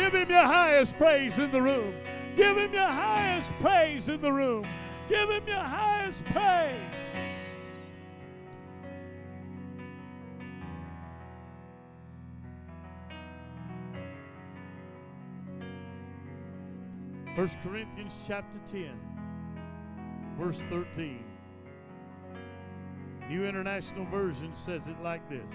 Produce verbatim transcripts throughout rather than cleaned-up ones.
Give him your highest praise in the room. Give him your highest praise in the room. Give him your highest praise. First Corinthians chapter ten, verse thirteen. New International Version says it like this.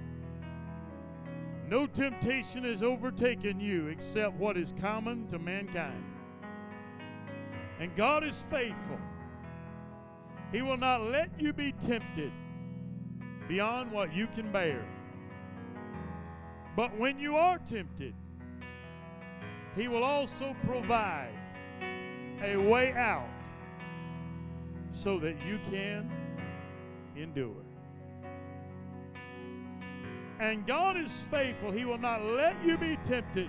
No temptation has overtaken you except what is common to mankind. And God is faithful. He will not let you be tempted beyond what you can bear. But when you are tempted, He will also provide a way out so that you can endure. And God is faithful. He will not let you be tempted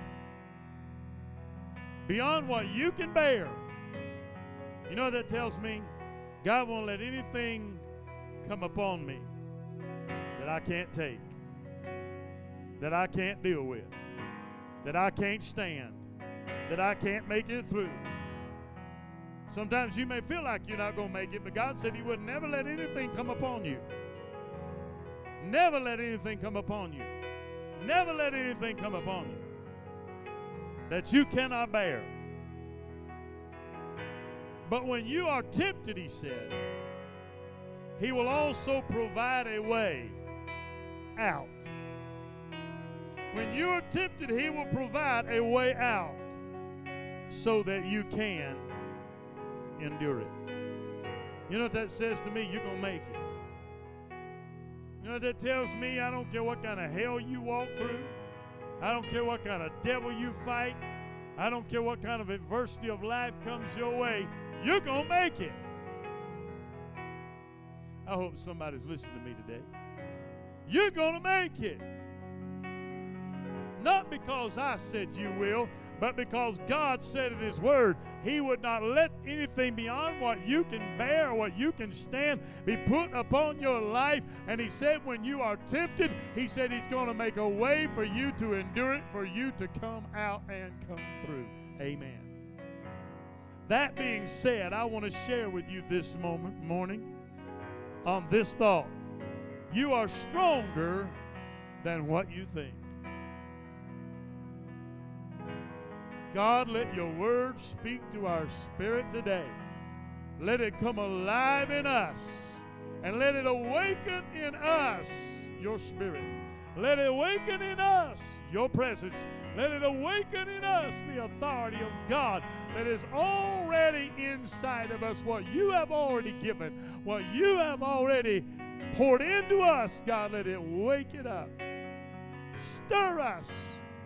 beyond what you can bear. You know what that tells me? God won't let anything come upon me that I can't take, that I can't deal with, that I can't stand, that I can't make it through. Sometimes you may feel like you're not going to make it, but God said He would never let anything come upon you. Never let anything come upon you. Never let anything come upon you that you cannot bear. But when you are tempted, He said, He will also provide a way out. When you are tempted, He will provide a way out so that you can endure it. You know what that says to me? You're going to make it. You know what that tells me? I don't care what kind of hell you walk through. I don't care what kind of devil you fight. I don't care what kind of adversity of life comes your way. You're going to make it. I hope somebody's listening to me today. You're going to make it. Not because I said you will, but because God said in His Word, He would not let anything beyond what you can bear, what you can stand, be put upon your life. And He said when you are tempted, He said He's going to make a way for you to endure it, for you to come out and come through. Amen. That being said, I want to share with you this moment, morning on this thought. You are stronger than what you think. God, let your word speak to our spirit today. Let it come alive in us, and let it awaken in us your spirit. Let it awaken in us your presence. Let it awaken in us the authority of God that is already inside of us, what you have already given, what you have already poured into us. God, let it wake it up. Stir us.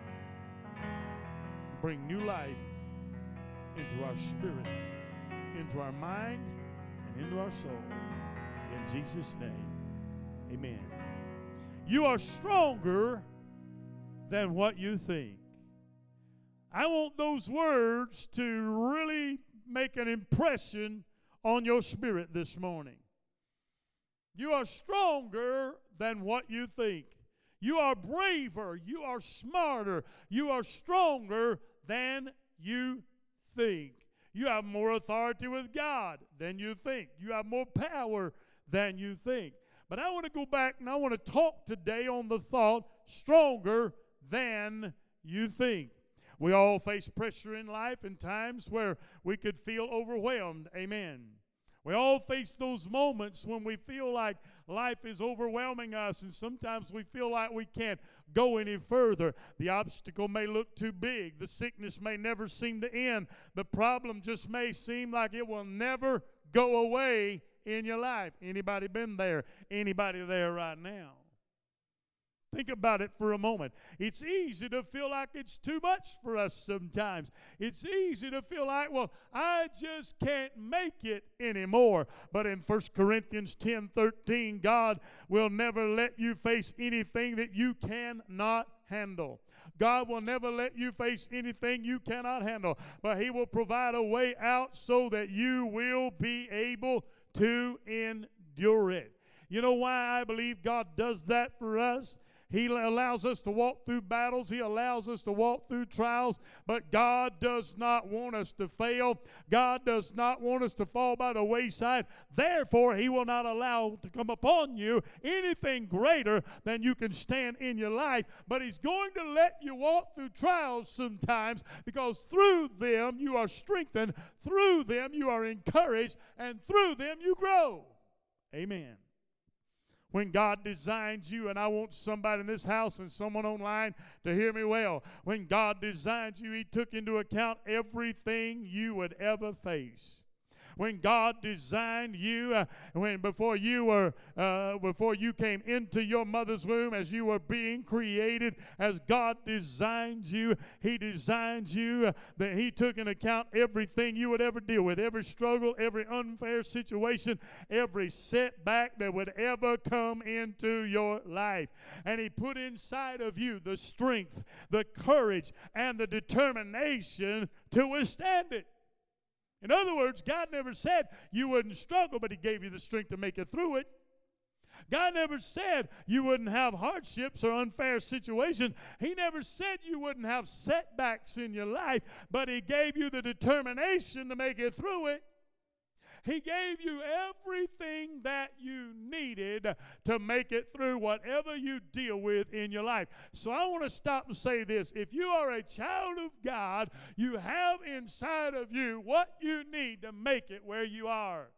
Bring new life into our spirit, into our mind, and into our soul. In Jesus' name, amen. You are stronger than what you think. I want those words to really make an impression on your spirit this morning. You are stronger than what you think. You are braver, you are smarter, you are stronger than you think. You have more authority with God than you think. You have more power than you think. But I want to go back and I want to talk today on the thought, stronger than you think. We all face pressure in life in times where we could feel overwhelmed. Amen. We all face those moments when we feel like life is overwhelming us, and sometimes we feel like we can't go any further. The obstacle may look too big. The sickness may never seem to end. The problem just may seem like it will never go away in your life. Anybody been there? Anybody there right now? Think about it for a moment. It's easy to feel like it's too much for us sometimes. It's easy to feel like, well, I just can't make it anymore. But in First Corinthians ten thirteen, God will never let you face anything that you cannot handle. God will never let you face anything you cannot handle. But He will provide a way out so that you will be able to endure it. You know why I believe God does that for us? He allows us to walk through battles. He allows us to walk through trials. But God does not want us to fail. God does not want us to fall by the wayside. Therefore, He will not allow to come upon you anything greater than you can stand in your life. But He's going to let you walk through trials sometimes, because through them you are strengthened, through them you are encouraged, and through them you grow. Amen. When God designed you, and I want somebody in this house and someone online to hear me well. When God designed you, He took into account everything you would ever face. When God designed you, uh, when before you were, uh, before you came into your mother's womb, as you were being created, as God designed you, He designed you uh, that He took into account everything you would ever deal with, every struggle, every unfair situation, every setback that would ever come into your life. And He put inside of you the strength, the courage, and the determination to withstand it. In other words, God never said you wouldn't struggle, but He gave you the strength to make it through it. God never said you wouldn't have hardships or unfair situations. He never said you wouldn't have setbacks in your life, but He gave you the determination to make it through it. He gave you everything that you needed to make it through whatever you deal with in your life. So I want to stop and say this. If you are a child of God, you have inside of you what you need to make it where you are.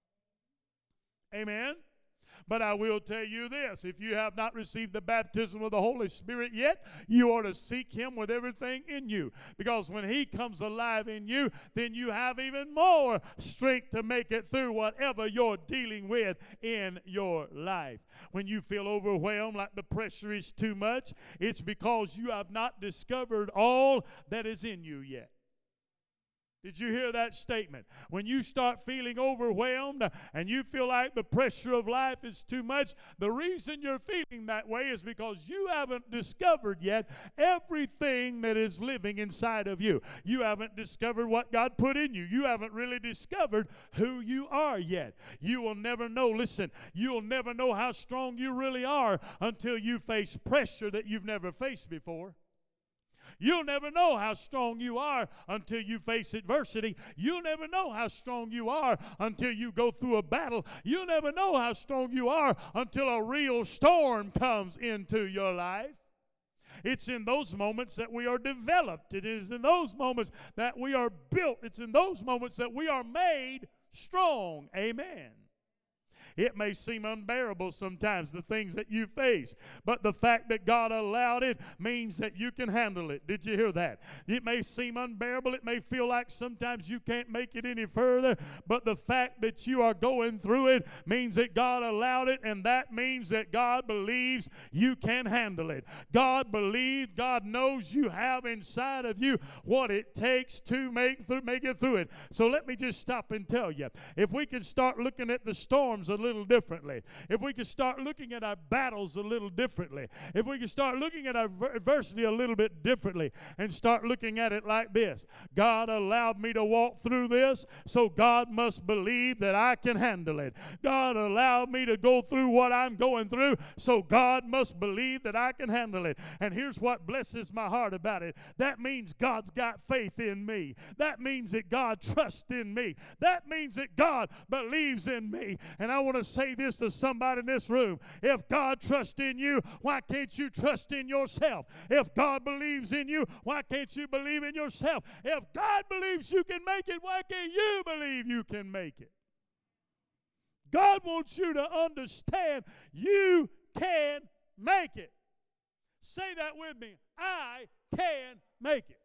Amen? But I will tell you this, if you have not received the baptism of the Holy Spirit yet, you ought to seek Him with everything in you. Because when He comes alive in you, then you have even more strength to make it through whatever you're dealing with in your life. When you feel overwhelmed, like the pressure is too much, it's because you have not discovered all that is in you yet. Did you hear that statement? When you start feeling overwhelmed and you feel like the pressure of life is too much, the reason you're feeling that way is because you haven't discovered yet everything that is living inside of you. You haven't discovered what God put in you. You haven't really discovered who you are yet. You will never know, listen, you'll never know how strong you really are until you face pressure that you've never faced before. You'll never know how strong you are until you face adversity. You'll never know how strong you are until you go through a battle. You'll never know how strong you are until a real storm comes into your life. It's in those moments that we are developed. It is in those moments that we are built. It's in those moments that we are made strong. Amen. It may seem unbearable sometimes, the things that you face, but the fact that God allowed it means that you can handle it. Did you hear that? It may seem unbearable. It may feel like sometimes you can't make it any further, but the fact that you are going through it means that God allowed it, and that means that God believes you can handle it. God believes, God knows you have inside of you what it takes to make, through, make it through it. So let me just stop and tell you, if we could start looking at the storms a little differently, if we could start looking at our battles a little differently, if we could start looking at our adversity a little bit differently and start looking at it like this: God allowed me to walk through this, so God must believe that I can handle it. God allowed me to go through what I'm going through, so God must believe that I can handle it. And here's what blesses my heart about it. That means God's got faith in me. That means that God trusts in me. That means that God believes in me. And I want to say this to somebody in this room. If God trusts in you, why can't you trust in yourself? If God believes in you, why can't you believe in yourself? If God believes you can make it, why can't you believe you can make it? God wants you to understand you can make it. Say that with me. I can make it.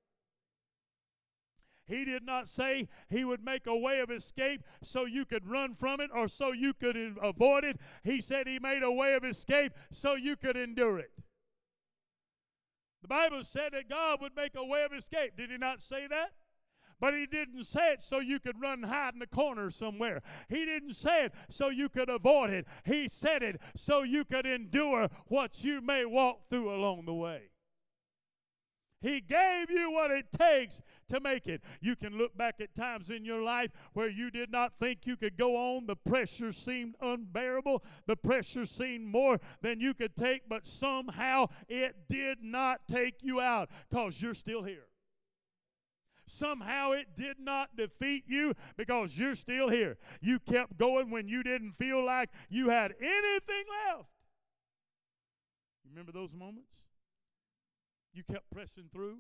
He did not say He would make a way of escape so you could run from it or so you could avoid it. He said He made a way of escape so you could endure it. The Bible said that God would make a way of escape. Did He not say that? But He didn't say it so you could run and hide in a corner somewhere. He didn't say it so you could avoid it. He said it so you could endure what you may walk through along the way. He gave you what it takes to make it. You can look back at times in your life where you did not think you could go on. The pressure seemed unbearable. The pressure seemed more than you could take, but somehow it did not take you out because you're still here. Somehow it did not defeat you because you're still here. You kept going when you didn't feel like you had anything left. You remember those moments? You kept pressing through.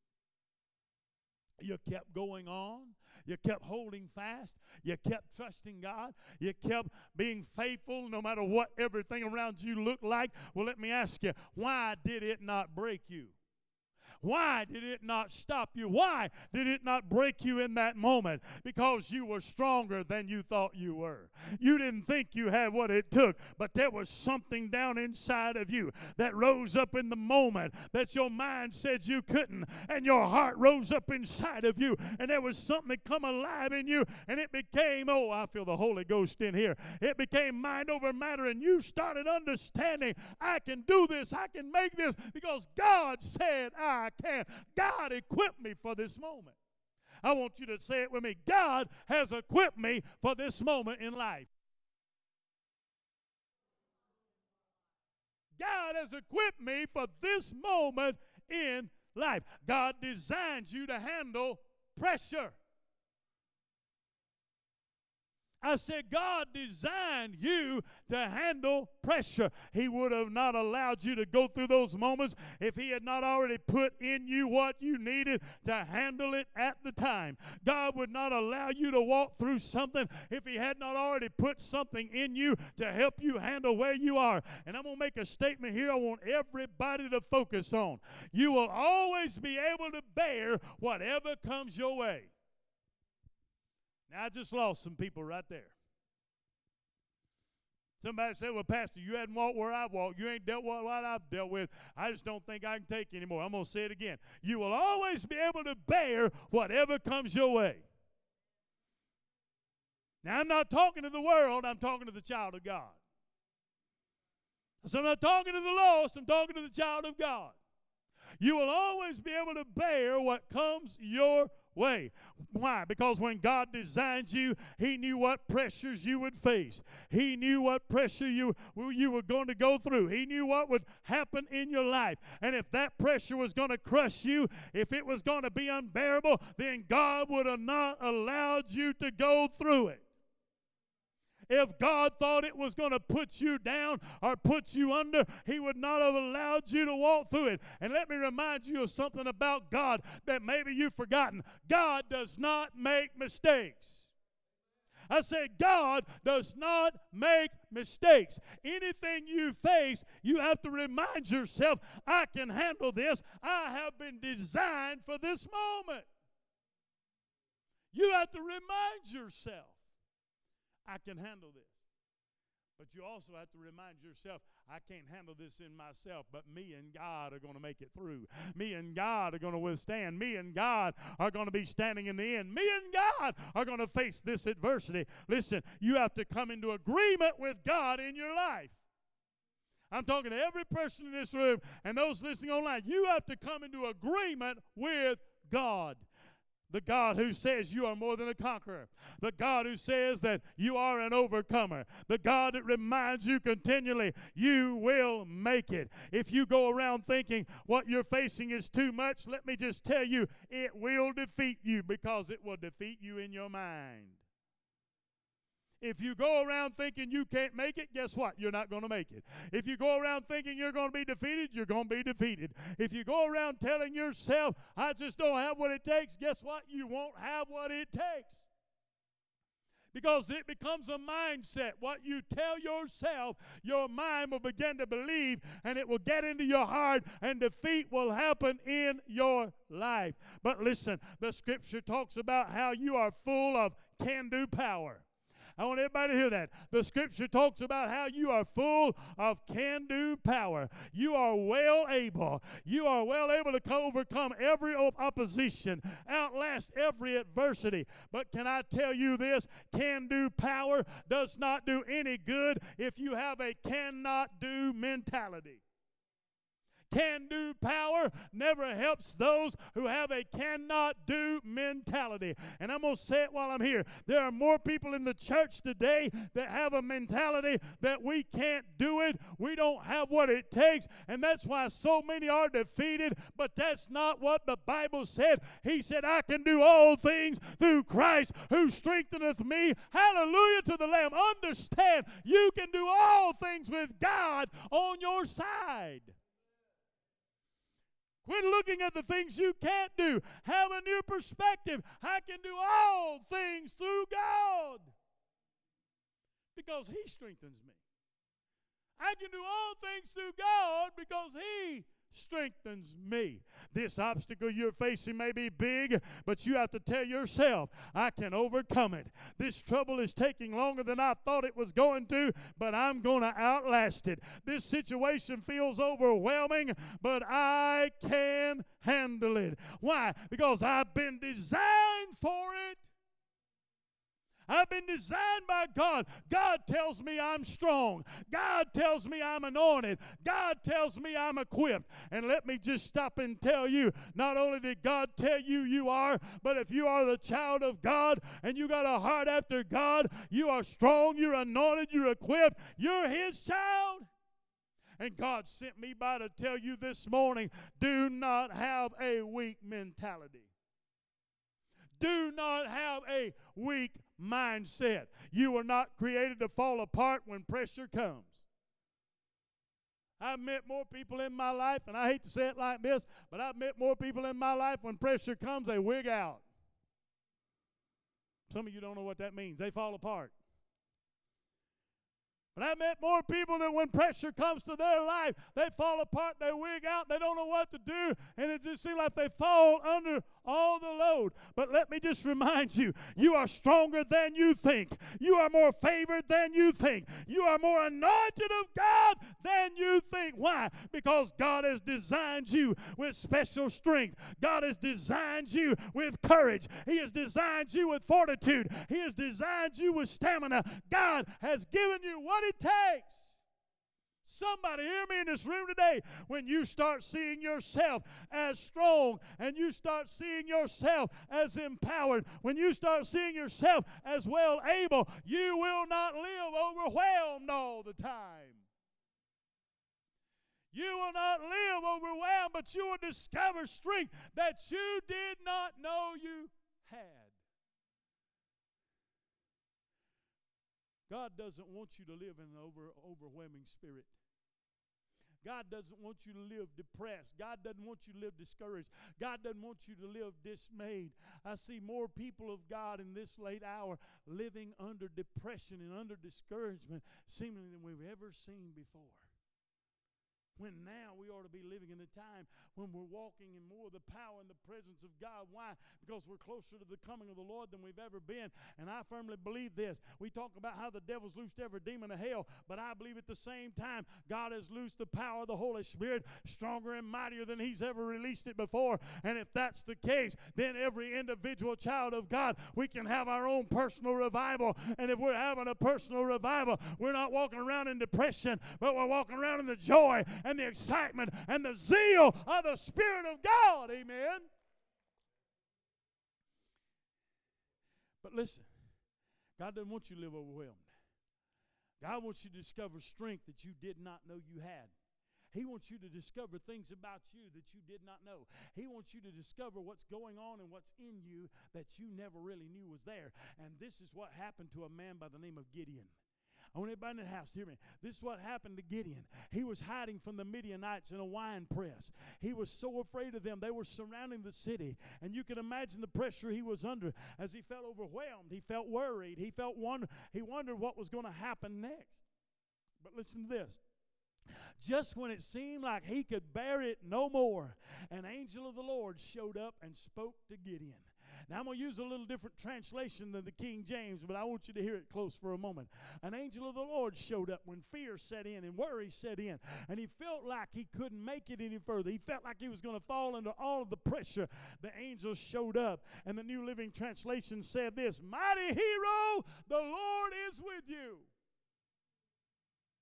You kept going on. You kept holding fast. You kept trusting God. You kept being faithful no matter what everything around you looked like. Well, let me ask you, why did it not break you? Why did it not stop you? Why did it not break you in that moment? Because you were stronger than you thought you were. You didn't think you had what it took, but there was something down inside of you that rose up in the moment that your mind said you couldn't, and your heart rose up inside of you, and there was something that come alive in you, and it became, oh, I feel the Holy Ghost in here. It became mind over matter, and you started understanding, I can do this, I can make this, because God said I I can. God equipped me for this moment. I want you to say it with me. God has equipped me for this moment in life. God has equipped me for this moment in life. God designed you to handle pressure. I said, God designed you to handle pressure. He would have not allowed you to go through those moments if He had not already put in you what you needed to handle it at the time. God would not allow you to walk through something if He had not already put something in you to help you handle where you are. And I'm going to make a statement here I want everybody to focus on. You will always be able to bear whatever comes your way. Now, I just lost some people right there. Somebody said, well, Pastor, you hadn't walked where I've walked. You ain't dealt with what I've dealt with. I just don't think I can take anymore. I'm going to say it again. You will always be able to bear whatever comes your way. Now, I'm not talking to the world. I'm talking to the child of God. So I'm not talking to the lost. I'm talking to the child of God. You will always be able to bear what comes your way. Why? Because when God designed you, He knew what pressures you would face. He knew what pressure you, you were going to go through. He knew what would happen in your life. And if that pressure was going to crush you, if it was going to be unbearable, then God would have not allowed you to go through it. If God thought it was going to put you down or put you under, He would not have allowed you to walk through it. And let me remind you of something about God that maybe you've forgotten. God does not make mistakes. I said, God does not make mistakes. Anything you face, you have to remind yourself, I can handle this. I have been designed for this moment. You have to remind yourself, I can handle this. But you also have to remind yourself, I can't handle this in myself, but me and God are going to make it through. Me and God are going to withstand. Me and God are going to be standing in the end. Me and God are going to face this adversity. Listen, you have to come into agreement with God in your life. I'm talking to every person in this room and those listening online. You have to come into agreement with God. The God who says you are more than a conqueror. The God who says that you are an overcomer. The God that reminds you continually, you will make it. If you go around thinking what you're facing is too much, let me just tell you, it will defeat you because it will defeat you in your mind. If you go around thinking you can't make it, guess what? You're not going to make it. If you go around thinking you're going to be defeated, you're going to be defeated. If you go around telling yourself, I just don't have what it takes, guess what? You won't have what it takes. Because it becomes a mindset. What you tell yourself, your mind will begin to believe, and it will get into your heart, and defeat will happen in your life. But listen, the Scripture talks about how you are full of can-do power. I want everybody to hear that. The Scripture talks about how you are full of can-do power. You are well able. You are well able to overcome every opposition, outlast every adversity. But can I tell you this? Can-do power does not do any good if you have a cannot-do mentality. Can-do power never helps those who have a cannot-do mentality. And I'm going to say it while I'm here. There are more people in the church today that have a mentality that we can't do it. We don't have what it takes. And that's why so many are defeated. But that's not what the Bible said. He said, I can do all things through Christ who strengtheneth me. Hallelujah to the Lamb. Understand, you can do all things with God on your side. Quit looking at the things you can't do. Have a new perspective. I can do all things through God because He strengthens me. I can do all things through God because He strengthens me. This obstacle you're facing may be big, but you have to tell yourself, I can overcome it. This trouble is taking longer than I thought it was going to, but I'm going to outlast it. This situation feels overwhelming, but I can handle it. Why? Because I've been designed for it. I've been designed by God. God tells me I'm strong. God tells me I'm anointed. God tells me I'm equipped. And let me just stop and tell you, not only did God tell you you are, but if you are the child of God and you got a heart after God, you are strong, you're anointed, you're equipped, you're His child. And God sent me by to tell you this morning, do not have a weak mentality. Do not have a weak mindset. You were not created to fall apart when pressure comes. I've met more people in my life, and I hate to say it like this, but I've met more people in my life when pressure comes, they wig out. Some of you don't know what that means. They fall apart. But I met more people that when pressure comes to their life, they fall apart, they wig out, they don't know what to do, and it just seems like they fall under all the load. But let me just remind you, you are stronger than you think. You are more favored than you think. You are more anointed of God than you think. Why? Because God has designed you with special strength. God has designed you with courage. He has designed you with fortitude. He has designed you with stamina. God has given you what it takes. Somebody hear me in this room today. When you start seeing yourself as strong and you start seeing yourself as empowered, when you start seeing yourself as well able, you will not live overwhelmed all the time. You will not live overwhelmed, but you will discover strength that you did not know you had. God doesn't want you to live in an over, overwhelming spirit. God doesn't want you to live depressed. God doesn't want you to live discouraged. God doesn't want you to live dismayed. I see more people of God in this late hour living under depression and under discouragement seemingly than we've ever seen before. When now we ought to be living in a time when we're walking in more of the power and the presence of God. Why? Because we're closer to the coming of the Lord than we've ever been. And I firmly believe this. We talk about how the devil's loosed every demon of hell, but I believe at the same time God has loosed the power of the Holy Spirit stronger and mightier than He's ever released it before. And if that's the case, then every individual child of God, we can have our own personal revival. And if we're having a personal revival, we're not walking around in depression, but we're walking around in the joy and the excitement and the zeal of the Spirit of God. Amen. But listen, God doesn't want you to live overwhelmed. God wants you to discover strength that you did not know you had. He wants you to discover things about you that you did not know. He wants you to discover what's going on and what's in you that you never really knew was there. And this is what happened to a man by the name of Gideon. I want everybody in the house to hear me. This is what happened to Gideon. He was hiding from the Midianites in a wine press. He was so afraid of them. They were surrounding the city. And you can imagine the pressure he was under as he felt overwhelmed. He felt worried. He felt wonder. He wondered what was going to happen next. But listen to this. Just when it seemed like he could bear it no more, an angel of the Lord showed up and spoke to Gideon. Now, I'm going to use a little different translation than the King James, but I want you to hear it close for a moment. An angel of the Lord showed up when fear set in and worry set in, and he felt like he couldn't make it any further. He felt like he was going to fall under all of the pressure. The angel showed up, and the New Living Translation said this, "Mighty hero, the Lord is with you."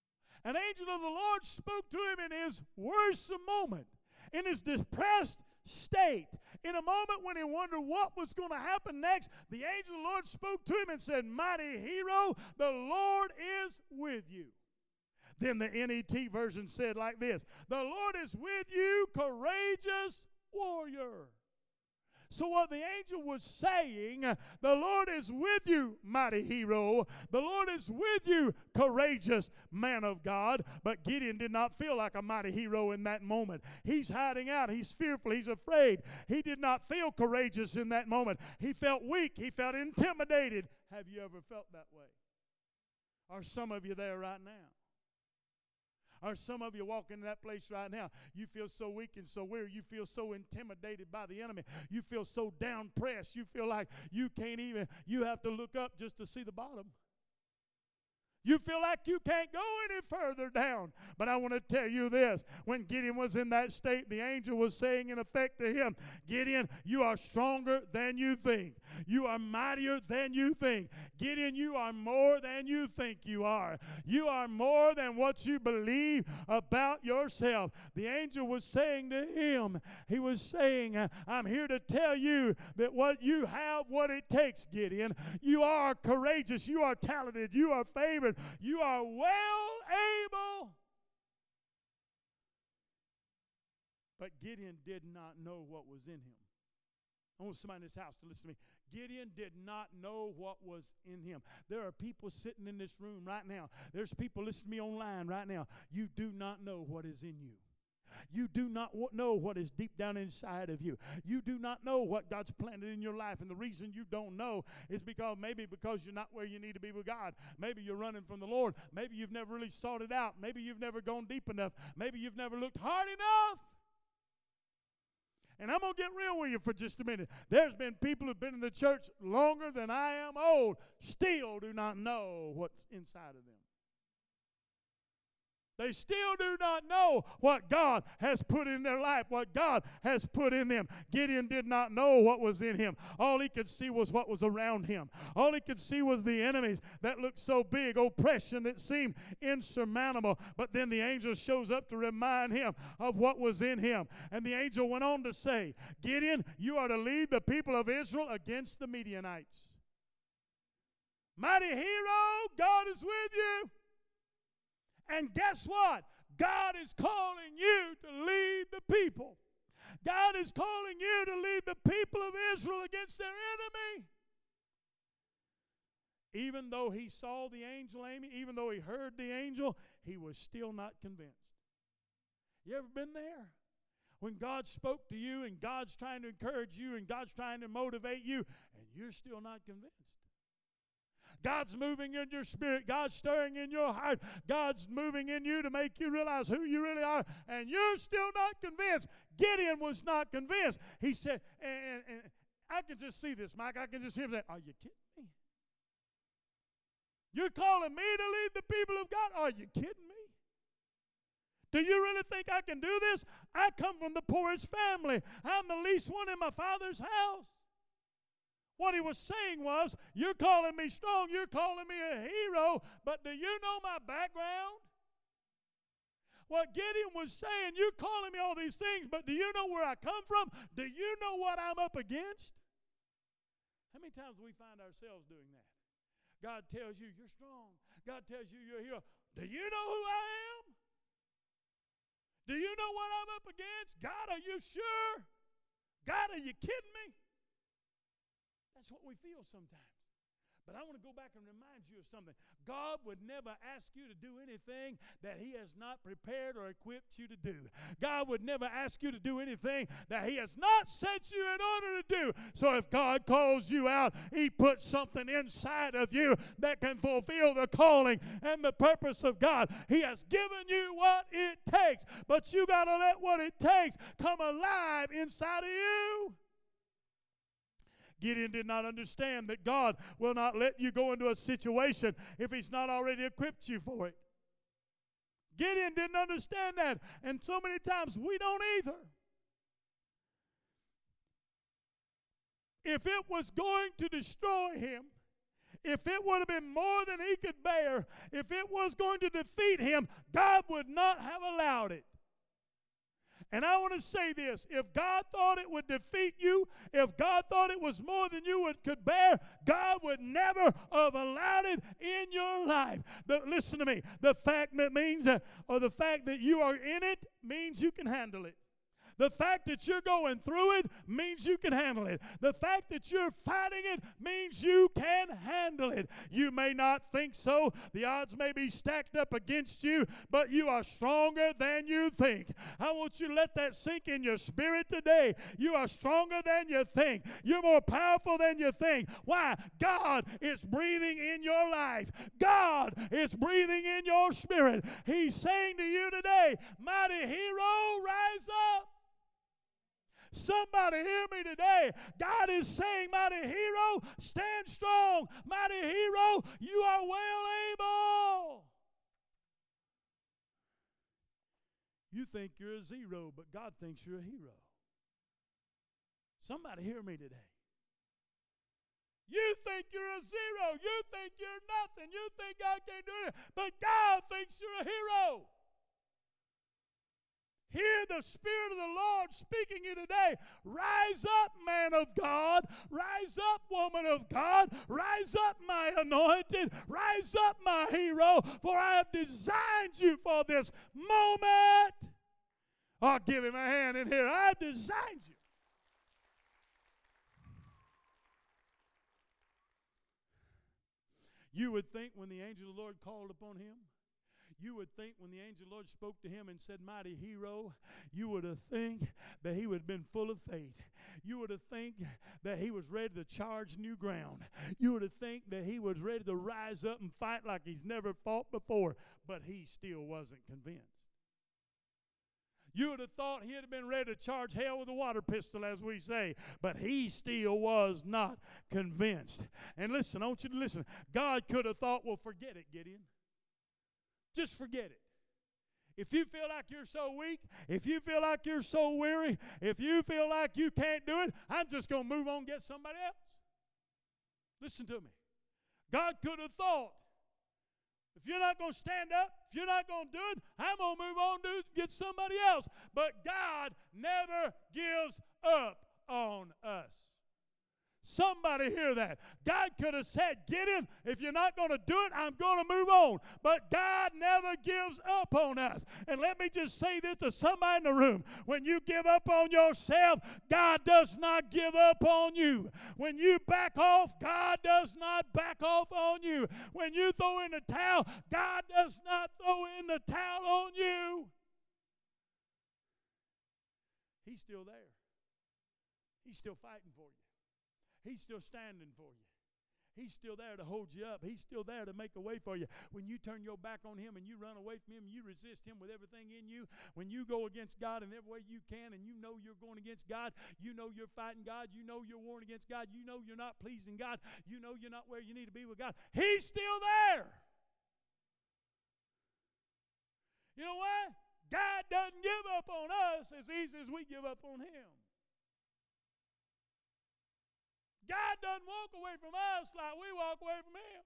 An angel of the Lord spoke to him in his worrisome moment, in his depressed state. In a moment when he wondered what was going to happen next, the angel of the Lord spoke to him and said, "Mighty hero, the Lord is with you." Then the N E T version said like this, "The Lord is with you, courageous warrior." So what the angel was saying, the Lord is with you, mighty hero. The Lord is with you, courageous man of God. But Gideon did not feel like a mighty hero in that moment. He's hiding out. He's fearful. He's afraid. He did not feel courageous in that moment. He felt weak. He felt intimidated. Have you ever felt that way? Are some of you there right now? Or some of you walk into that place right now, you feel so weak and so weary. You feel so intimidated by the enemy. You feel so down pressed. You feel like you can't even, you have to look up just to see the bottom. You feel like you can't go any further down. But I want to tell you this. When Gideon was in that state, the angel was saying in effect to him, "Gideon, you are stronger than you think. You are mightier than you think. Gideon, you are more than you think you are. You are more than what you believe about yourself." The angel was saying to him, he was saying, "I'm here to tell you that what you have, what it takes, Gideon. You are courageous. You are talented. You are favored. You are well able." But Gideon did not know what was in him. I want somebody in this house to listen to me. Gideon did not know what was in him. There are people sitting in this room right now. There's people listening to me online right now. You do not know what is in you. You do not know what is deep down inside of you. You do not know what God's planted in your life. And the reason you don't know is because maybe because you're not where you need to be with God. Maybe you're running from the Lord. Maybe you've never really sought it out. Maybe you've never gone deep enough. Maybe you've never looked hard enough. And I'm going to get real with you for just a minute. There's been people who've been in the church longer than I am old, still do not know what's inside of them. They still do not know what God has put in their life, what God has put in them. Gideon did not know what was in him. All he could see was what was around him. All he could see was the enemies that looked so big, oppression that seemed insurmountable. But then the angel shows up to remind him of what was in him. And the angel went on to say, "Gideon, you are to lead the people of Israel against the Midianites." Mighty hero, God is with you. And guess what? God is calling you to lead the people. God is calling you to lead the people of Israel against their enemy. Even though he saw the angel, Amy, even though he heard the angel, he was still not convinced. You ever been there? When God spoke to you and God's trying to encourage you and God's trying to motivate you and you're still not convinced. God's moving in your spirit. God's stirring in your heart. God's moving in you to make you realize who you really are, and you're still not convinced. Gideon was not convinced. He said, and, and, and I can just see this, Mike. I can just hear him say, "Are you kidding me? You're calling me to lead the people of God? Are you kidding me? Do you really think I can do this? I come from the poorest family. I'm the least one in my father's house." What he was saying was, "You're calling me strong, you're calling me a hero, but do you know my background?" What Gideon was saying, "You're calling me all these things, but do you know where I come from? Do you know what I'm up against?" How many times do we find ourselves doing that? God tells you you're strong. God tells you you're a hero. Do you know who I am? Do you know what I'm up against? God, are you sure? God, are you kidding me? That's what we feel sometimes. But I want to go back and remind you of something. God would never ask you to do anything that He has not prepared or equipped you to do. God would never ask you to do anything that He has not set you in order to do. So if God calls you out, He puts something inside of you that can fulfill the calling and the purpose of God. He has given you what it takes, but you got to let what it takes come alive inside of you. Gideon did not understand that God will not let you go into a situation if He's not already equipped you for it. Gideon didn't understand that, and so many times we don't either. If it was going to destroy him, if it would have been more than he could bear, if it was going to defeat him, God would not have allowed it. And I want to say this, if God thought it would defeat you, if God thought it was more than you would, could bear, God would never have allowed it in your life. But listen to me, the fact that means, uh, or the fact that you are in it means you can handle it. The fact that you're going through it means you can handle it. The fact that you're fighting it means you can handle it. You may not think so. The odds may be stacked up against you, but you are stronger than you think. I want you to let that sink in your spirit today. You are stronger than you think. You're more powerful than you think. Why? God is breathing in your life. God is breathing in your spirit. He's saying to you today, mighty hero, rise up. Somebody hear me today. God is saying, mighty hero, stand strong. Mighty hero, you are well able. You think you're a zero, but God thinks you're a hero. Somebody hear me today. You think you're a zero. You think you're nothing. You think God can't do it. But God thinks you're a hero. Hear the Spirit of the Lord speaking to you today. Rise up, man of God. Rise up, woman of God. Rise up, my anointed. Rise up, my hero. For I have designed you for this moment. I'll give him a hand in here. I have designed you. You would think when the angel of the Lord called upon him, you would think when the angel of the Lord spoke to him and said, mighty hero, you would have think that he would have been full of faith. You would have think that he was ready to charge new ground. You would have think that he was ready to rise up and fight like he's never fought before, but he still wasn't convinced. You would have thought he'd have been ready to charge hell with a water pistol, as we say, but he still was not convinced. And listen, I want you to listen. God could have thought, well, forget it, Gideon. Just forget it. If you feel like you're so weak, if you feel like you're so weary, if you feel like you can't do it, I'm just going to move on and get somebody else. Listen to me. God could have thought, if you're not going to stand up, if you're not going to do it, I'm going to move on to get somebody else. But God never gives up on us. Somebody hear that. God could have said, Gideon, if you're not going to do it, I'm going to move on. But God never gives up on us. And let me just say this to somebody in the room. When you give up on yourself, God does not give up on you. When you back off, God does not back off on you. When you throw in the towel, God does not throw in the towel on you. He's still there. He's still fighting for you. He's still standing for you. He's still there to hold you up. He's still there to make a way for you. When you turn your back on him and you run away from him and you resist him with everything in you, when you go against God in every way you can and you know you're going against God, you know you're fighting God, you know you're warring against God, you know you're not pleasing God, you know you're not where you need to be with God, he's still there. You know what? God doesn't give up on us as easy as we give up on him. God doesn't walk away from us like we walk away from him.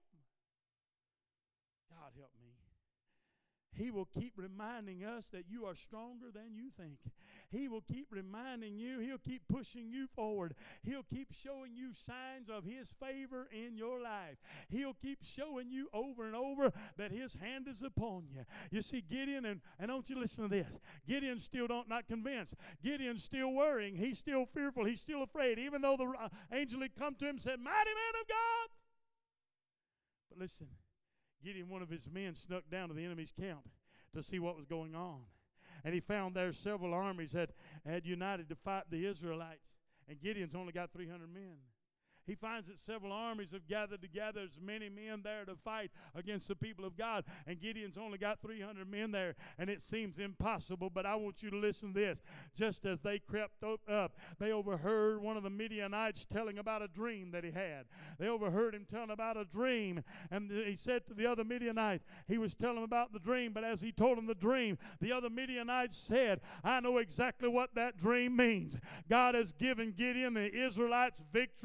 God help me. He will keep reminding us that you are stronger than you think. He will keep reminding you. He'll keep pushing you forward. He'll keep showing you signs of his favor in your life. He'll keep showing you over and over that his hand is upon you. You see, Gideon, and, and don't you listen to this. Gideon's still don't, not convinced. Gideon's still worrying. He's still fearful. He's still afraid, even though the uh, angel had come to him and said, mighty man of God. But listen. Gideon, one of his men, snuck down to the enemy's camp to see what was going on. And he found there several armies had, had united to fight the Israelites. And Gideon's only got three hundred men. He finds that several armies have gathered together. There's many men there to fight against the people of God. And Gideon's only got three hundred men there. And it seems impossible, but I want you to listen to this. Just as they crept up, they overheard one of the Midianites telling about a dream that he had. They overheard him telling about a dream. And he said to the other Midianite, he was telling him about the dream, but as he told him the dream, the other Midianite said, I know exactly what that dream means. God has given Gideon the Israelites victory over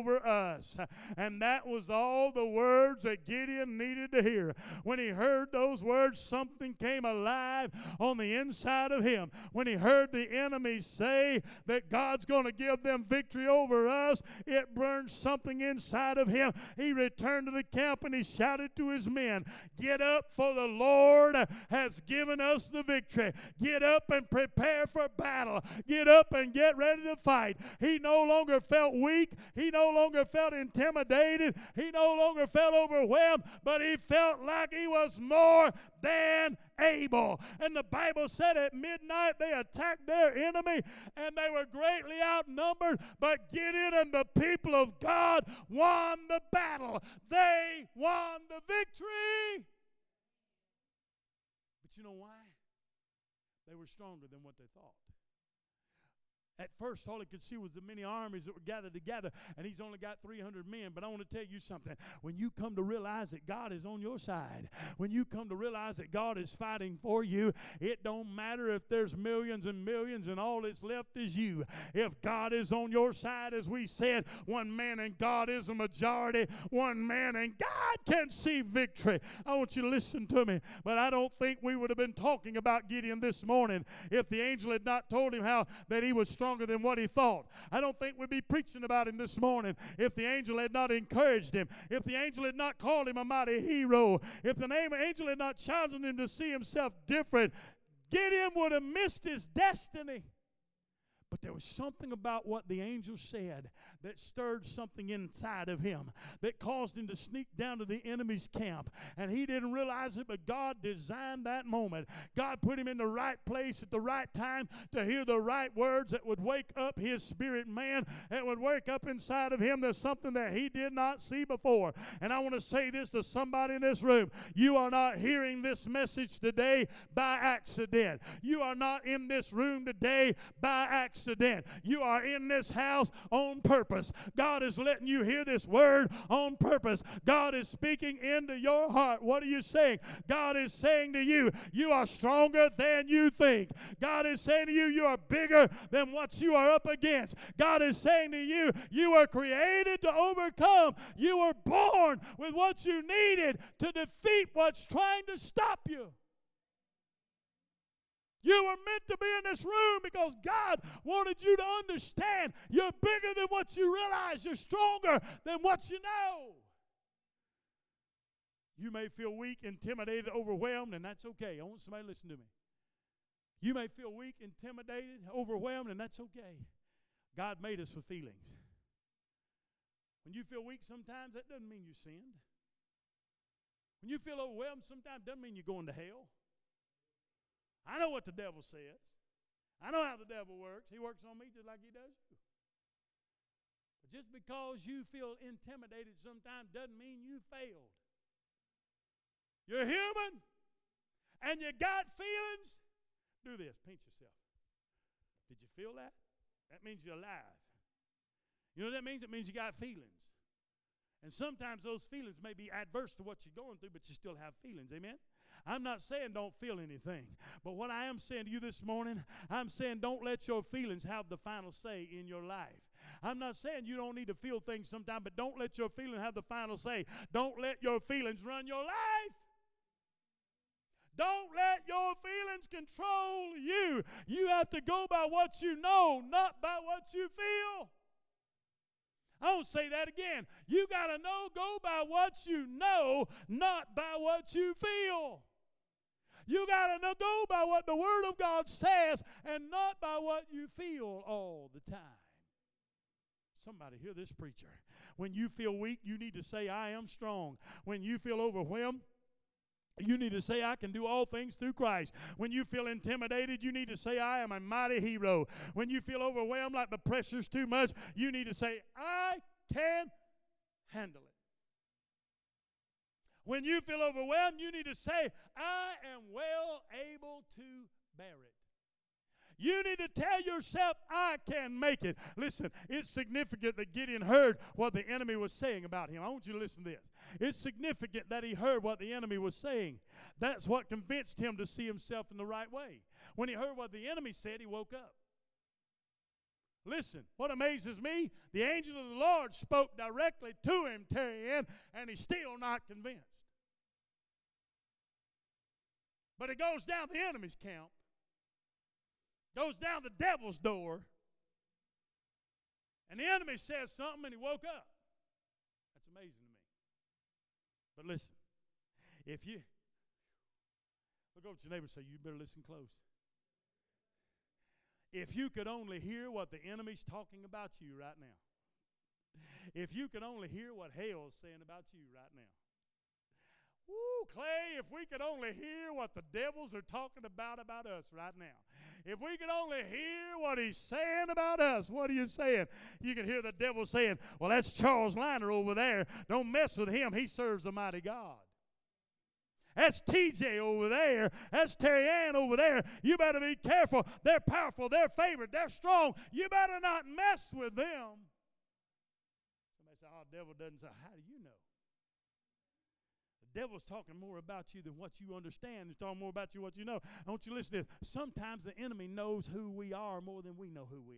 over us. And that was all the words that Gideon needed to hear. When he heard those words, something came alive on the inside of him. When he heard the enemy say that God's going to give them victory over us, it burned something inside of him. He returned to the camp and he shouted to his men, "Get up, for the Lord has given us the victory. Get up and prepare for battle. Get up and get ready to fight." He no longer felt weak. He no longer felt intimidated. He no longer felt overwhelmed, but he felt like he was more than able. And the Bible said at midnight they attacked their enemy and they were greatly outnumbered, but Gideon and the people of God won the battle. They won the victory. But you know why? They were stronger than what they thought. At first, all he could see was the many armies that were gathered together, and he's only got three hundred men. But I want to tell you something. When you come to realize that God is on your side, when you come to realize that God is fighting for you, it don't matter if there's millions and millions and all that's left is you. If God is on your side, as we said, one man and God is a majority. One man and God can see victory. I want you to listen to me. But I don't think we would have been talking about Gideon this morning if the angel had not told him how that he was strong stronger than what he thought. I don't think we'd be preaching about him this morning if the angel had not encouraged him, if the angel had not called him a mighty hero, if the name angel had not challenged him to see himself different. Gideon would have missed his destiny. But there was something about what the angel said that stirred something inside of him, that caused him to sneak down to the enemy's camp. And he didn't realize it, but God designed that moment. God put him in the right place at the right time to hear the right words that would wake up his spirit man, that would wake up inside of him. There's something that he did not see before. And I want to say this to somebody in this room. You are not hearing this message today by accident. You are not in this room today by accident. Accident. You are in this house on purpose. God is letting you hear this word on purpose. God is speaking into your heart. What are you saying? God is saying to you, you are stronger than you think. God is saying to you, you are bigger than what you are up against. God is saying to you, you are created to overcome. You were born with what you needed to defeat what's trying to stop you. You were meant to be in this room because God wanted you to understand you're bigger than what you realize. You're stronger than what you know. You may feel weak, intimidated, overwhelmed, and that's okay. I want somebody to listen to me. You may feel weak, intimidated, overwhelmed, and that's okay. God made us with feelings. When you feel weak sometimes, that doesn't mean you sinned. When you feel overwhelmed sometimes, doesn't mean you're going to hell. I know what the devil says. I know how the devil works. He works on me just like he does you. But just because you feel intimidated sometimes doesn't mean you failed. You're human, and you got feelings. Do this. Pinch yourself. Did you feel that? That means you're alive. You know what that means? It means you got feelings. And sometimes those feelings may be adverse to what you're going through, but you still have feelings. Amen? I'm not saying don't feel anything. But what I am saying to you this morning, I'm saying don't let your feelings have the final say in your life. I'm not saying you don't need to feel things sometimes, but don't let your feelings have the final say. Don't let your feelings run your life. Don't let your feelings control you. You have to go by what you know, not by what you feel. I won't say that again. You got to know, go by what you know, not by what you feel. You got to know, go by what the Word of God says and not by what you feel all the time. Somebody hear this preacher. When you feel weak, you need to say, I am strong. When you feel overwhelmed, you need to say, I can do all things through Christ. When you feel intimidated, you need to say, I am a mighty hero. When you feel overwhelmed like the pressure's too much, you need to say, I can handle it. When you feel overwhelmed, you need to say, I am well able to bear it. You need to tell yourself, I can make it. Listen, it's significant that Gideon heard what the enemy was saying about him. I want you to listen to this. It's significant that he heard what the enemy was saying. That's what convinced him to see himself in the right way. When he heard what the enemy said, he woke up. Listen, what amazes me, the angel of the Lord spoke directly to him, Terry Ann, and he's still not convinced. But it goes down the enemy's camp, goes down the devil's door, and the enemy says something and he woke up. That's amazing to me. But listen, if you, look over at your neighbor and say, you better listen close. If you could only hear what the enemy's talking about you right now. If you could only hear what hell's saying about you right now. Woo, Clay, if we could only hear what the devils are talking about about us right now. If we could only hear what he's saying about us. What are you saying? You can hear the devil saying, well, that's Charles Liner over there. Don't mess with him. He serves a mighty God. That's T J over there. That's Terry Ann over there. You better be careful. They're powerful. They're favored. They're strong. You better not mess with them. Somebody say, oh, the devil doesn't say. How do you know? The devil's talking more about you than what you understand. He's talking more about you than what you know. I want you to listen to this. Sometimes the enemy knows who we are more than we know who we are.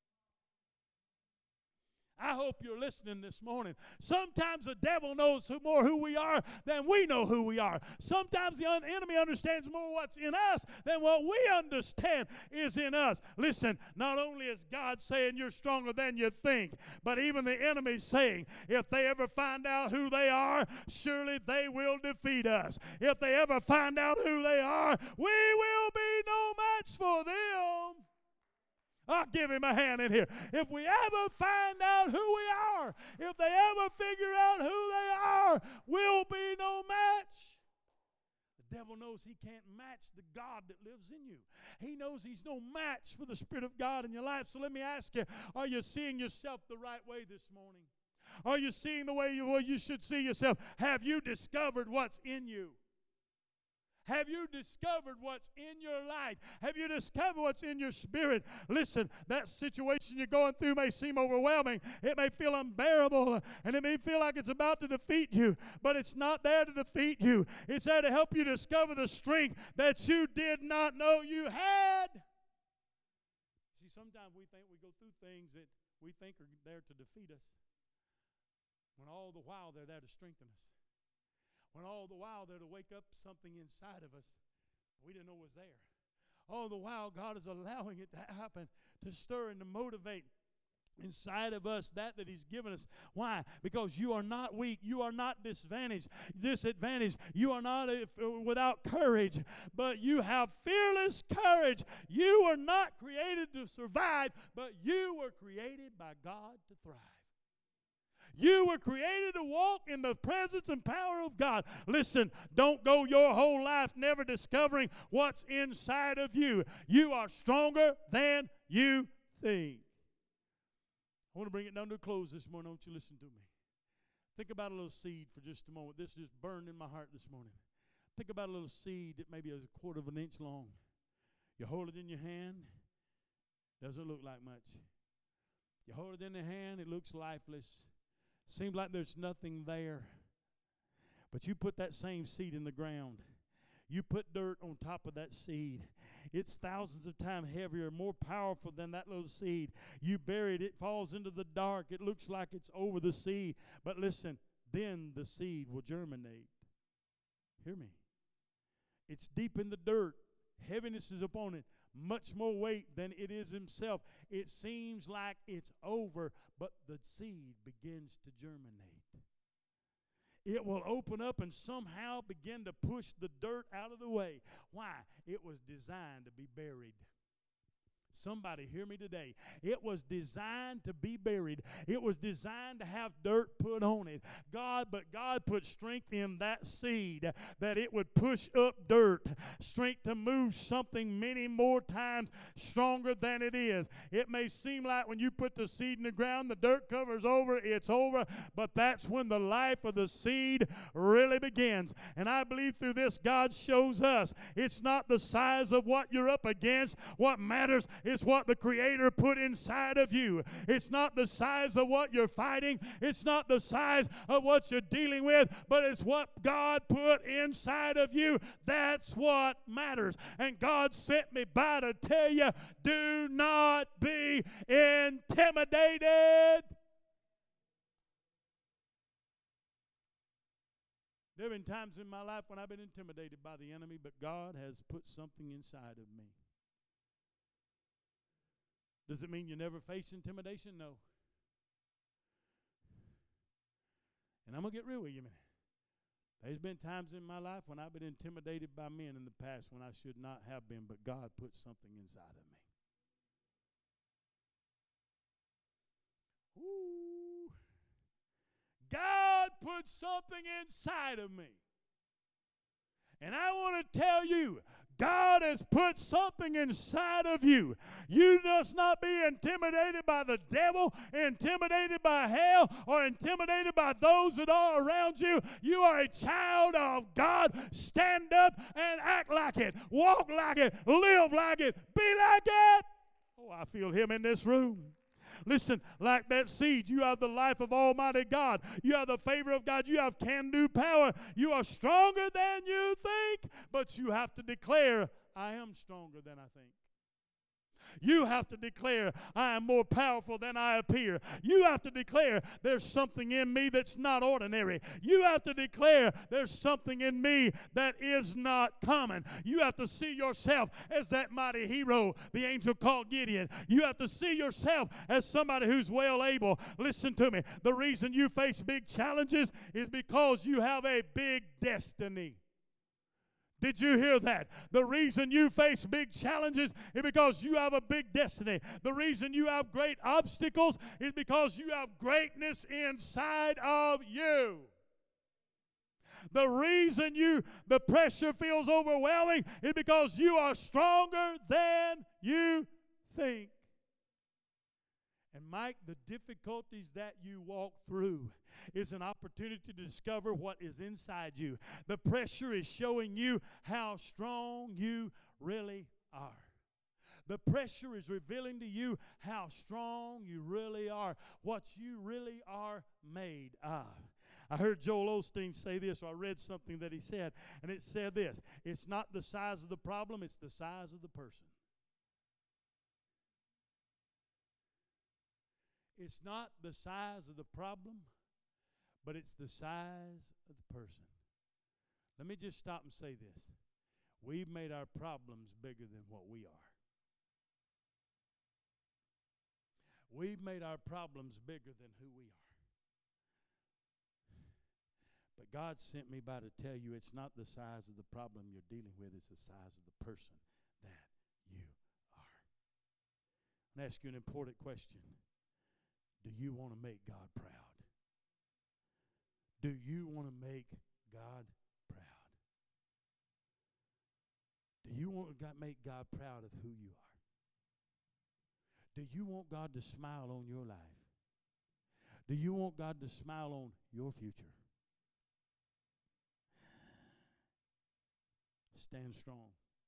I hope you're listening this morning. Sometimes the devil knows who, more who we are than we know who we are. Sometimes the un- enemy understands more what's in us than what we understand is in us. Listen, not only is God saying you're stronger than you think, but even the enemy's saying if they ever find out who they are, surely they will defeat us. If they ever find out who they are, we will be no match for them. I'll give him a hand in here. If we ever find out who we are, if they ever figure out who they are, we'll be no match. The devil knows he can't match the God that lives in you. He knows he's no match for the Spirit of God in your life. So let me ask you, are you seeing yourself the right way this morning? Are you seeing the way you, well, you should see yourself? Have you discovered what's in you? Have you discovered what's in your life? Have you discovered what's in your spirit? Listen, that situation you're going through may seem overwhelming. It may feel unbearable, and it may feel like it's about to defeat you, but it's not there to defeat you. It's there to help you discover the strength that you did not know you had. See, sometimes we think we go through things that we think are there to defeat us, when all the while they're there to strengthen us. When all the while they're to wake up something inside of us we didn't know was there. All the while God is allowing it to happen, to stir and to motivate inside of us that that he's given us. Why? Because you are not weak. You are not disadvantaged. Disadvantaged. You are not uh, without courage, but you have fearless courage. You were not created to survive, but you were created by God to thrive. You were created to walk in the presence and power of God. Listen, don't go your whole life never discovering what's inside of you. You are stronger than you think. I want to bring it down to a close this morning. I want you to listen to me. Think about a little seed for just a moment. This just burned in my heart this morning. Think about a little seed that maybe is a quarter of an inch long. You hold it in your hand. Doesn't look like much. You hold it in the hand. It looks lifeless. Seems like there's nothing there. But you put that same seed in the ground. You put dirt on top of that seed. It's thousands of times heavier, more powerful than that little seed. You bury it, it falls into the dark. It looks like it's over the sea. But listen, then the seed will germinate. Hear me. It's deep in the dirt. Heaviness is upon it. Much more weight than it is himself. It seems like it's over, but the seed begins to germinate. It will open up and somehow begin to push the dirt out of the way. Why? It was designed to be buried. Somebody hear me today. It was designed to be buried. It was designed to have dirt put on it. God, but God put strength in that seed that it would push up dirt. Strength to move something many more times stronger than it is. It may seem like when you put the seed in the ground, the dirt covers over, it's over. But that's when the life of the seed really begins. And I believe through this, God shows us it's not the size of what you're up against. What matters It's what the Creator put inside of you. It's not the size of what you're fighting. It's not the size of what you're dealing with, but it's what God put inside of you. That's what matters. And God sent me by to tell you, do not be intimidated. There have been times in my life when I've been intimidated by the enemy, but God has put something inside of me. Does it mean you never face intimidation? No. And I'm going to get real with you a minute. There's been times in my life when I've been intimidated by men in the past when I should not have been, but God put something inside of me. Ooh. God put something inside of me. And I want to tell you, God has put something inside of you. You must not be intimidated by the devil, intimidated by hell, or intimidated by those that are around you. You are a child of God. Stand up and act like it. Walk like it. Live like it. Be like it. Oh, I feel him in this room. Listen, like that seed, you have the life of Almighty God. You have the favor of God. You have can-do power. You are stronger than you think, but you have to declare, I am stronger than I think. You have to declare, I am more powerful than I appear. You have to declare, there's something in me that's not ordinary. You have to declare, there's something in me that is not common. You have to see yourself as that mighty hero the angel called Gideon. You have to see yourself as somebody who's well able. Listen to me. The reason you face big challenges is because you have a big destiny. Did you hear that? The reason you face big challenges is because you have a big destiny. The reason you have great obstacles is because you have greatness inside of you. The reason you the pressure feels overwhelming is because you are stronger than you think. And Mike, the difficulties that you walk through is an opportunity to discover what is inside you. The pressure is showing you how strong you really are. The pressure is revealing to you how strong you really are, what you really are made of. I heard Joel Osteen say this, or I read something that he said, and it said this: it's not the size of the problem, it's the size of the person. It's not the size of the problem, but it's the size of the person. Let me just stop and say this. We've made our problems bigger than what we are. We've made our problems bigger than who we are. But God sent me by to tell you it's not the size of the problem you're dealing with, it's the size of the person that you are. I'm going to ask you an important question. Do you want to make God proud? Do you want to make God proud? Do you want to make God proud of who you are? Do you want God to smile on your life? Do you want God to smile on your future? Stand strong.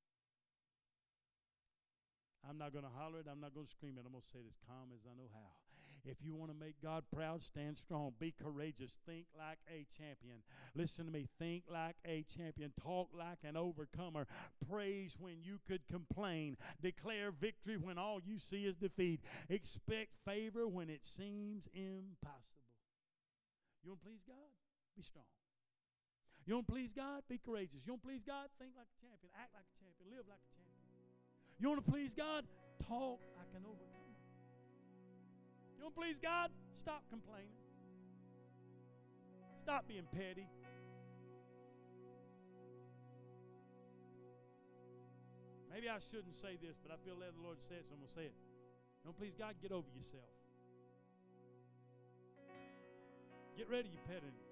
I'm not going to holler it. I'm not going to scream it. I'm going to say it as calm as I know how. If you want to make God proud, stand strong. Be courageous. Think like a champion. Listen to me. Think like a champion. Talk like an overcomer. Praise when you could complain. Declare victory when all you see is defeat. Expect favor when it seems impossible. You want to please God? Be strong. You want to please God? Be courageous. You want to please God? Think like a champion. Act like a champion. Live like a champion. You want to please God? Talk like an overcomer. You want to please God? Stop complaining. Stop being petty. Maybe I shouldn't say this, but I feel led the Lord to say it, so I'm going to say it. You want to please God? Get over yourself. Get rid of your pettiness.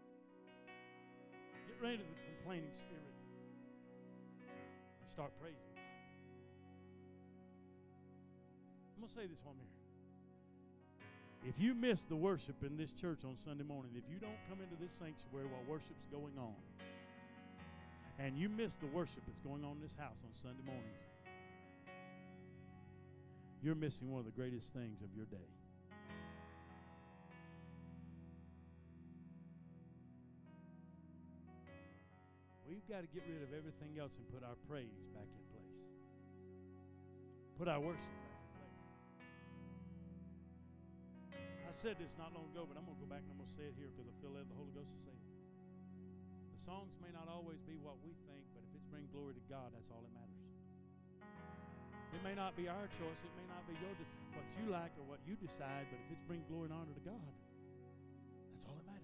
Get rid of the complaining spirit. And start praising God. I'm going to say this one here. If you miss the worship in this church on Sunday morning, if you don't come into this sanctuary while worship's going on, and you miss the worship that's going on in this house on Sunday mornings, you're missing one of the greatest things of your day. We've got to get rid of everything else and put our praise back in place. Put our worship back in place. I said this not long ago, but I'm going to go back and I'm going to say it here because I feel led the Holy Ghost to say it. The songs may not always be what we think, but if it's bring glory to God, that's all that matters. It may not be our choice. It may not be your de- what you like or what you decide, but if it's bring glory and honor to God, that's all that matters.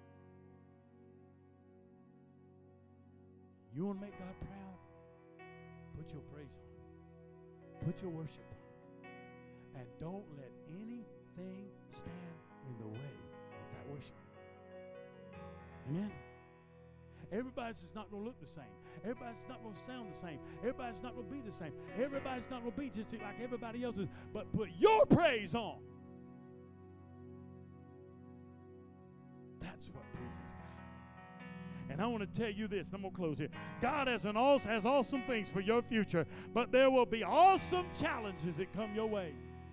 You want to make God proud? Put your praise on. Put your worship on. And don't let anything stand in the way of that worship. Amen? Everybody's just not going to look the same. Everybody's not going to sound the same. Everybody's not going to be the same. Everybody's not going to be just like everybody else is. But put your praise on. That's what pleases God. And I want to tell you this, and I'm going to close here. God has, an aw- has awesome things for your future, but there will be awesome challenges that come your way.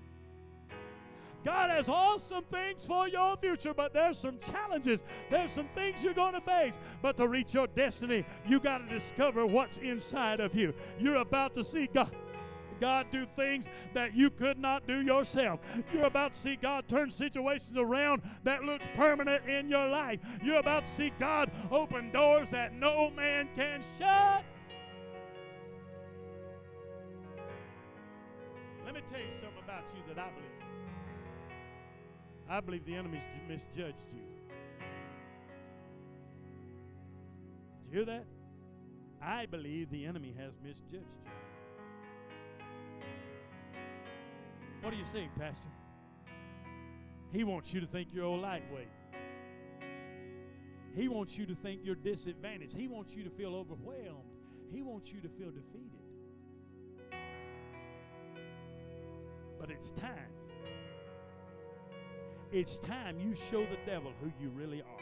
God has awesome things for your future, but there's some challenges. There's some things you're going to face. But to reach your destiny, you got to discover what's inside of you. You're about to see God. God do things that you could not do yourself. You're about to see God turn situations around that look permanent in your life. You're about to see God open doors that no man can shut. Let me tell you something about you that I believe. I believe the enemy's misjudged you. Did you hear that? I believe the enemy has misjudged you. What are you saying, Pastor? He wants you to think you're a lightweight. He wants you to think you're disadvantaged. He wants you to feel overwhelmed. He wants you to feel defeated. But it's time. It's time you show the devil who you really are.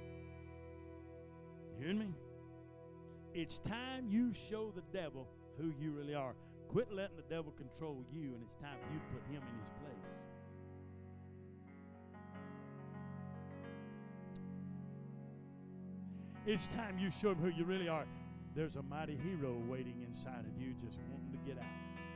You hearing me? It's time you show the devil who you really are. Quit letting the devil control you, and it's time for you to put him in his place. It's time you show him who you really are. There's a mighty hero waiting inside of you just wanting to get out.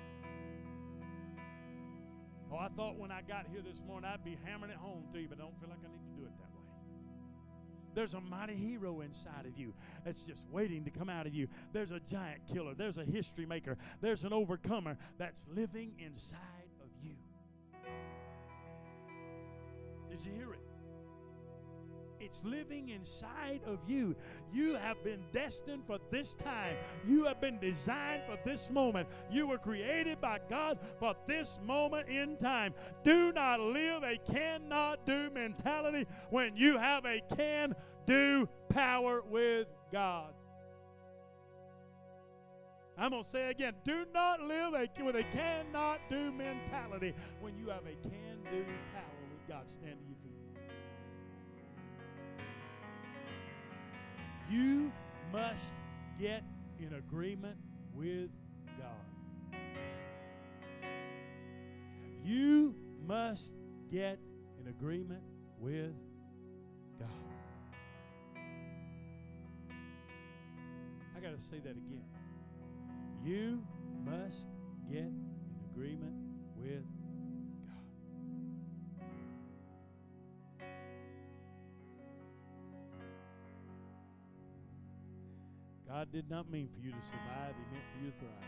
Oh, I thought when I got here this morning I'd be hammering it home to you, but I don't feel like I need to do it that way. There's a mighty hero inside of you that's just waiting to come out of you. There's a giant killer. There's a history maker. There's an overcomer that's living inside of you. Did you hear it? It's living inside of you. You have been destined for this time. You have been designed for this moment. You were created by God for this moment in time. Do not live a cannot do mentality when you have a can do power with God. I'm going to say it again. Do not live a, with a cannot do mentality when you have a can do power with God. Stand to your feet. You must get in agreement with God. You must get in agreement with God. I got to say that again. You must get in agreement with God did not mean for you to survive. He meant for you to thrive.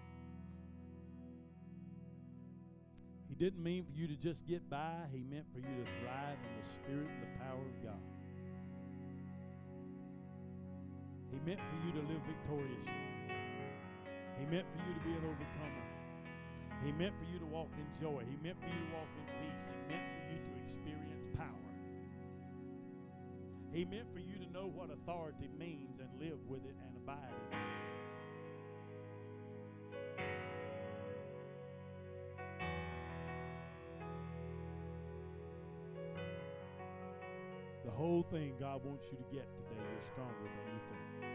He didn't mean for you to just get by. He meant for you to thrive in the Spirit and the power of God. He meant for you to live victoriously. He meant for you to be an overcomer. He meant for you to walk in joy. He meant for you to walk in peace. He meant for you to experience power. He meant for you to know what authority means and live with it and abide in it. The whole thing God wants you to get today, you're stronger than you think.